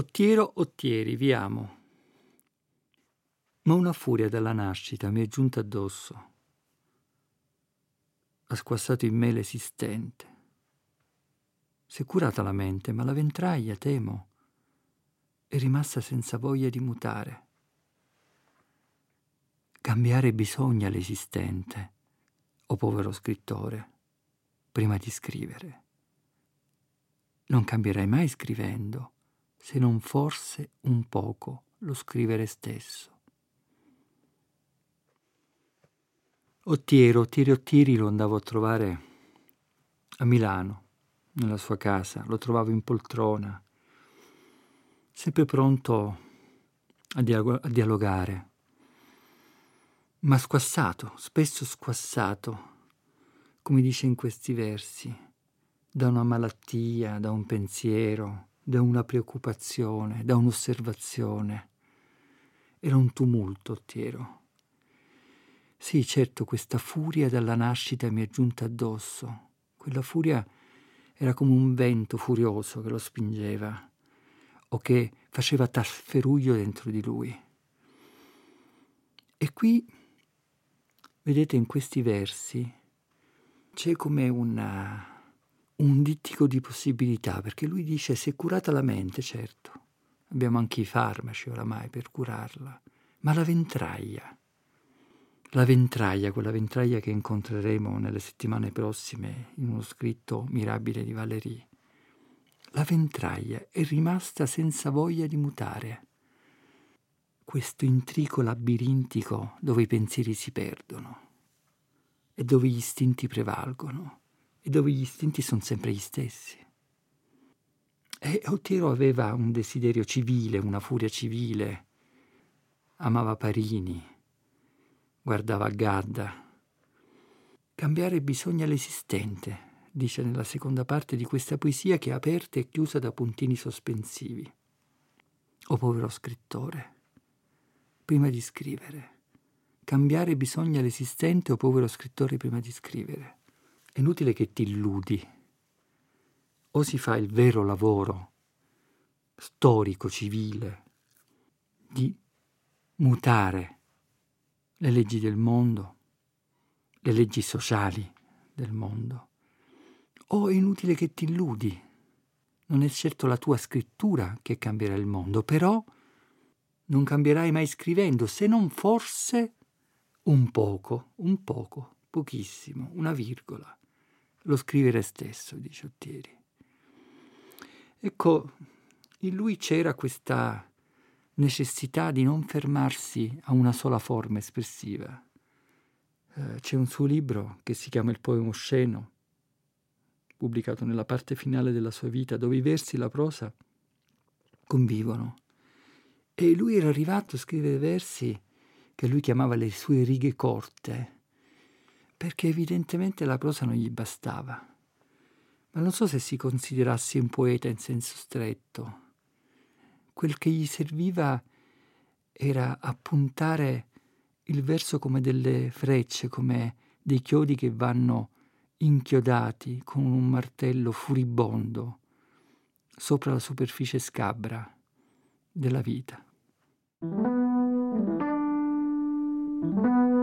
Ottiero Ottieri, vi amo. Ma una furia dalla nascita mi è giunta addosso. Ha squassato in me l'esistente. S'è curata la mente, ma la ventraglia, temo, è rimasta senza voglia di mutare. Cambiare bisogna l'esistente, o povero scrittore, prima di scrivere. Non cambierai mai scrivendo, se non forse un poco lo scrivere stesso. Ottieri lo andavo a trovare a Milano, nella sua casa, lo trovavo in poltrona, sempre pronto a dialogare, ma squassato, spesso squassato, come dice in questi versi, da una malattia, da un pensiero, da una preoccupazione, da un'osservazione. Era un tumulto, Ottiero. Sì, certo, questa furia dalla nascita mi è giunta addosso. Quella furia era come un vento furioso che lo spingeva o che faceva tafferuglio dentro di lui. E qui, vedete, in questi versi c'è come un dittico di possibilità, perché lui dice: se è curata la mente, certo, abbiamo anche i farmaci oramai per curarla, ma la ventraglia, quella ventraglia che incontreremo nelle settimane prossime in uno scritto mirabile di Valéry, la ventraglia è rimasta senza voglia di mutare. Questo intrico labirintico dove i pensieri si perdono e dove gli istinti prevalgono e dove gli istinti sono sempre gli stessi. E Ottiero aveva un desiderio civile, una furia civile, amava Parini, guardava Gadda. Cambiare bisogna l'esistente, dice nella seconda parte di questa poesia, che è aperta e chiusa da puntini sospensivi. O povero scrittore, prima di scrivere. Cambiare bisogna l'esistente, o povero scrittore, prima di scrivere. È inutile che ti illudi. O si fa il vero lavoro storico, civile, di mutare le leggi del mondo, le leggi sociali del mondo, o è inutile che ti illudi. Non è certo la tua scrittura che cambierà il mondo, però non cambierai mai scrivendo, se non forse un poco, pochissimo, una virgola. Lo scrivere stesso, dice Ottieri. Ecco, in lui c'era questa necessità di non fermarsi a una sola forma espressiva. C'è un suo libro che si chiama Il poema osceno, pubblicato nella parte finale della sua vita, dove i versi e la prosa convivono. E lui era arrivato a scrivere versi che lui chiamava le sue righe corte, perché evidentemente la prosa non gli bastava. Ma non so se si considerasse un poeta in senso stretto. Quel che gli serviva era appuntare il verso come delle frecce, come dei chiodi che vanno inchiodati con un martello furibondo sopra la superficie scabra della vita.